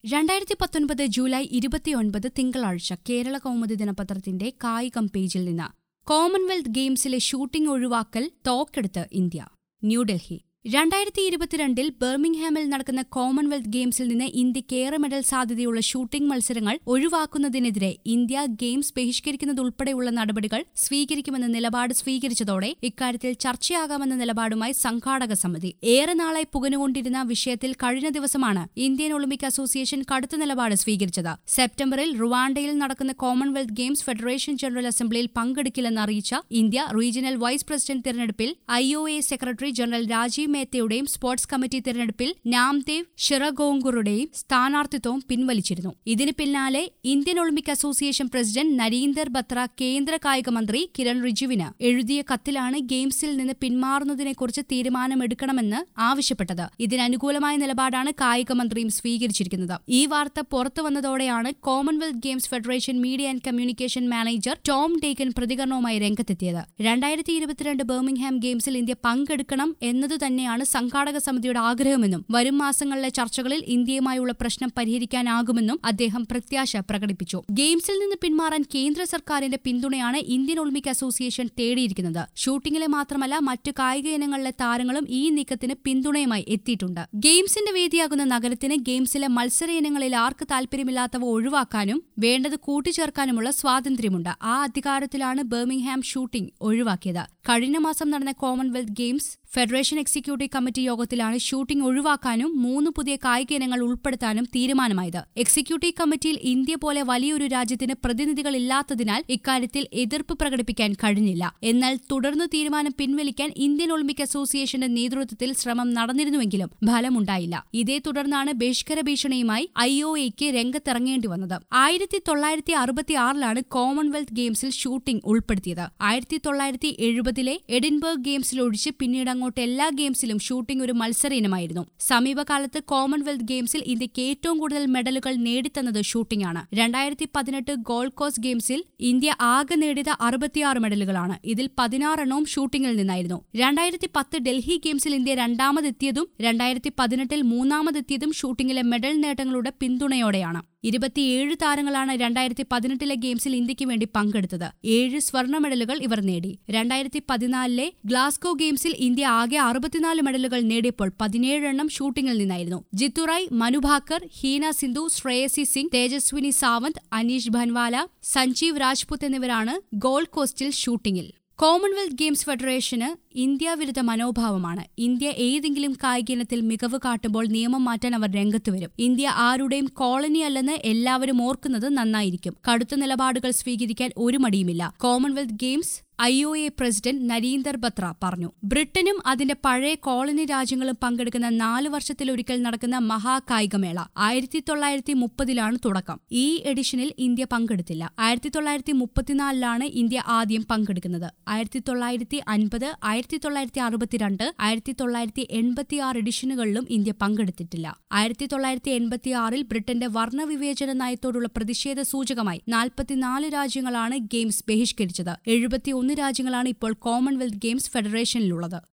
2019 July 29 തിങ്കളാഴ്ച കേരള കൗമുദി ദിനപത്രത്തിന്റെ കായികം പേജിൽ നിന്ന് കോമൺവെൽത്ത് ഗെയിംസിലെ ഷൂട്ടിംഗ് ഒഴിവാക്കൽ തോക്കെടുത്ത് ഇന്ത്യ. ന്യൂഡൽഹി 2022 ബർമിംഗ്ഹാമിൽ നടക്കുന്ന കോമൺവെൽത്ത് ഗെയിംസിൽ നിന്ന് ഇന്ത്യയ്ക്ക് ഏറെ മെഡൽ സാധ്യതയുള്ള ഷൂട്ടിംഗ് മത്സരങ്ങൾ ഒഴിവാക്കുന്നതിനെതിരെ ഇന്ത്യ ഗെയിംസ് ബഹിഷ്കരിക്കുന്നതുൾപ്പെടെയുള്ള നടപടികൾ സ്വീകരിക്കുമെന്ന നിലപാട് സ്വീകരിച്ചതോടെ ഇക്കാര്യത്തിൽ ചർച്ചയാകാമെന്ന നിലപാടുമായി സംഘാടക സമിതി. ഏറെ നാളായി പുകഞ്ഞുകൊണ്ടിരുന്ന വിഷയത്തിൽ കഴിഞ്ഞ ദിവസമാണ് ഇന്ത്യൻ ഒളിമ്പിക് അസോസിയേഷൻ കടുത്ത നിലപാട് സ്വീകരിച്ചത്. സെപ്റ്റംബറിൽ റുവാണ്ടയിൽ നടക്കുന്ന കോമൺവെൽത്ത് ഗെയിംസ് ഫെഡറേഷൻ ജനറൽ അസംബ്ലിയിൽ പങ്കെടുക്കില്ലെന്ന് അറിയിച്ച ഇന്ത്യ റീജിയണൽ വൈസ് പ്രസിഡന്റ് തിരഞ്ഞെടുപ്പിൽ IOA സെക്രട്ടറി ജനറൽ രാജീവ് മേത്തയുടെയും സ്പോർട്സ് കമ്മിറ്റി തിരഞ്ഞെടുപ്പിൽ നാംദേവ് ഷിറഗോങ്കുറുടെയും സ്ഥാനാർത്ഥിത്വം പിൻവലിച്ചിരുന്നു. ഇതിന് പിന്നാലെ Indian Olympic association president Narinder Batra കേന്ദ്ര കായിക മന്ത്രി കിരൺ റിജിജുവിന് എഴുതിയ കത്തിലാണ് ഗെയിംസിൽ നിന്ന് പിന്മാറുന്നതിനെക്കുറിച്ച് തീരുമാനമെടുക്കണമെന്ന് ആവശ്യപ്പെട്ടത്. ഇതിനനുകൂലമായ നിലപാടാണ് കായിക മന്ത്രിയും സ്വീകരിച്ചിരിക്കുന്നത്. ഈ വാർത്ത പുറത്തുവന്നതോടെയാണ് Commonwealth Games Federation media and communication manager Tom Degun പ്രതികരണവുമായി രംഗത്തെത്തിയത്. 2022 ബർമിംഗ്ഹാം ഗെയിംസിൽ ഇന്ത്യ പങ്കെടുക്കണം എന്നതുതന്നെ സംഘാടക സമിതിയുടെ ആഗ്രഹമെന്നും വരും മാസങ്ങളിലെ ചർച്ചകളിൽ ഇന്ത്യയുമായുള്ള പ്രശ്നം പരിഹരിക്കാനാകുമെന്നും അദ്ദേഹം പ്രത്യാശ പ്രകടിപ്പിച്ചു. ഗെയിംസിൽ നിന്ന് പിന്മാറാൻ കേന്ദ്ര സർക്കാരിന്റെ പിന്തുണയാണ് ഇന്ത്യൻ ഒളിമ്പിക് അസോസിയേഷൻ തേടിയിരിക്കുന്നത്. ഷൂട്ടിംഗിലെ മാത്രമല്ല മറ്റു കായിക ഇനങ്ങളിലെ താരങ്ങളും ഈ നീക്കത്തിന് പിന്തുണയുമായി എത്തിയിട്ടുണ്ട്. ഗെയിംസിന്റെ വേദിയാകുന്ന നഗരത്തിന് ഗെയിംസിലെ മത്സര ഇനങ്ങളിൽ ആർക്ക് താൽപര്യമില്ലാത്തവ ഒഴിവാക്കാനും വേണ്ടത് കൂട്ടിച്ചേർക്കാനുമുള്ള സ്വാതന്ത്ര്യമുണ്ട്. ആ അധികാരത്തിലാണ് ബർമിംഗ്ഹാം ഷൂട്ടിംഗ് ഒഴിവാക്കിയത്. കഴിഞ്ഞ മാസം നടന്ന Commonwealth Games Federation executive committee യോഗത്തിലാണ് ഷൂട്ടിംഗ് ഒഴിവാക്കാനും 3 പുതിയ കായിക ഇനങ്ങൾ ഉൾപ്പെടുത്താനും തീരുമാനമായത്. എക്സിക്യൂട്ടീവ് കമ്മിറ്റിയിൽ ഇന്ത്യ പോലെ വലിയൊരു രാജ്യത്തിന് പ്രതിനിധികളില്ലാത്തതിനാൽ ഇക്കാര്യത്തിൽ എതിർപ്പ് പ്രകടിപ്പിക്കാൻ കഴിഞ്ഞില്ല. എന്നാൽ തുടർന്ന് തീരുമാനം പിൻവലിക്കാൻ ഇന്ത്യൻ ഒളിമ്പിക് അസോസിയേഷന്റെ നേതൃത്വത്തിൽ ശ്രമം നടന്നിരുന്നുവെങ്കിലും ഫലമുണ്ടായില്ല. ഇതേ തുടർന്നാണ് ബഹിഷ്കര ഭീഷണിയുമായി IOAയ്ക്ക് രംഗത്തിറങ്ങേണ്ടി വന്നത്. 1966 കോമൺവെൽത്ത് ഗെയിംസിൽ ഷൂട്ടിംഗ് ഉൾപ്പെടുത്തിയത്. 1970 എഡിൻബർഗ് ഗെയിംസിലൊഴിച്ച് പിന്നീട് എല്ലാ ഗെയിംസിലും ഷൂട്ടിംഗ് ഒരു മത്സര ഇനമായിരുന്നു. സമീപകാലത്ത് കോമൺവെൽത്ത് ഗെയിംസിൽ ഇന്ത്യക്ക് ഏറ്റവും കൂടുതൽ മെഡലുകൾ നേടിത്തന്നത് ഷൂട്ടിംഗ് ആണ്. 2018 ഗോൾഡ് കോസ്റ്റ് ഗെയിംസിൽ ഇന്ത്യ ആകെ നേടിയത് 66 മെഡലുകളാണ്. ഇതിൽ 16 ഷൂട്ടിംഗിൽ നിന്നായിരുന്നു. 2010 ഡൽഹി ഗെയിംസിൽ ഇന്ത്യ രണ്ടാമതെത്തിയതും 2018 മൂന്നാമതെത്തിയതും ഷൂട്ടിംഗിലെ മെഡൽ നേട്ടങ്ങളുടെ പിന്തുണയോടെയാണ്. 27 താരങ്ങളാണ് 2018 ഗെയിംസിൽ ഇന്ത്യക്ക് വേണ്ടി പങ്കെടുത്തത്. 7 സ്വർണ്ണ മെഡലുകൾ ഇവർ നേടി. 2014 ഗ്ലാസ്ഗോ ഗെയിംസിൽ ഇന്ത്യ ആകെ 64 മെഡലുകൾ നേടിയപ്പോൾ 17 ഷൂട്ടിംഗിൽ നിന്നായിരുന്നു. ജിത്തു റായ്, മനു ഭാക്കർ, ഹീന സിന്ധു, ശ്രേയസി സിംഗ്, തേജസ്വിനി സാവന്ത്, അനീഷ് ഭൻവാല, സഞ്ജീവ് രാജ്പുത് എന്നിവരാണ് ഗോൾഡ് കോസ്റ്റിൽ ഷൂട്ടിംഗിൽ. കോമൺവെൽത്ത് ഗെയിംസ് ഫെഡറേഷന് ഇന്ത്യ വിരുദ്ധ മനോഭാവമാണ്. ഇന്ത്യ ഏതെങ്കിലും കായിക ഇനത്തിൽ മികവ് കാട്ടുമ്പോൾ നിയമം മാറ്റാൻ അവർ രംഗത്തുവരും. ഇന്ത്യ ആരുടെയും കോളനി അല്ലെന്ന് എല്ലാവരും ഓർക്കുന്നത് നന്നായിരിക്കും. കടുത്ത നിലപാടുകൾ സ്വീകരിക്കാൻ ഒരു മടിയുമില്ല. Commonwealth Games IOA president Narinder Batra പറഞ്ഞു. ബ്രിട്ടനും അതിന്റെ പഴയ കോളനി രാജ്യങ്ങളും പങ്കെടുക്കുന്ന 4 വർഷത്തിലൊരിക്കൽ നടക്കുന്ന മഹാകായികമേള 1930 തുടക്കം. ഈ എഡിഷനിൽ ഇന്ത്യ പങ്കെടുത്തില്ല. 1934 ഇന്ത്യ ആദ്യം പങ്കെടുക്കുന്നത്. 1950, 1962, 1986 എഡിഷനുകളിലും ഇന്ത്യ പങ്കെടുത്തിട്ടില്ല. 1986 ബ്രിട്ടന്റെ വർണ്ണവിവേചന നയത്തോടുള്ള പ്രതിഷേധ സൂചകമായി 44 രാജ്യങ്ങളാണ് ഗെയിംസ് ബഹിഷ്കരിച്ചത്. 71 രാജ്യങ്ങളാണ് ഇപ്പോൾ കോമൺവെൽത്ത് ഗെയിംസ് ഫെഡറേഷനിലുള്ളത്.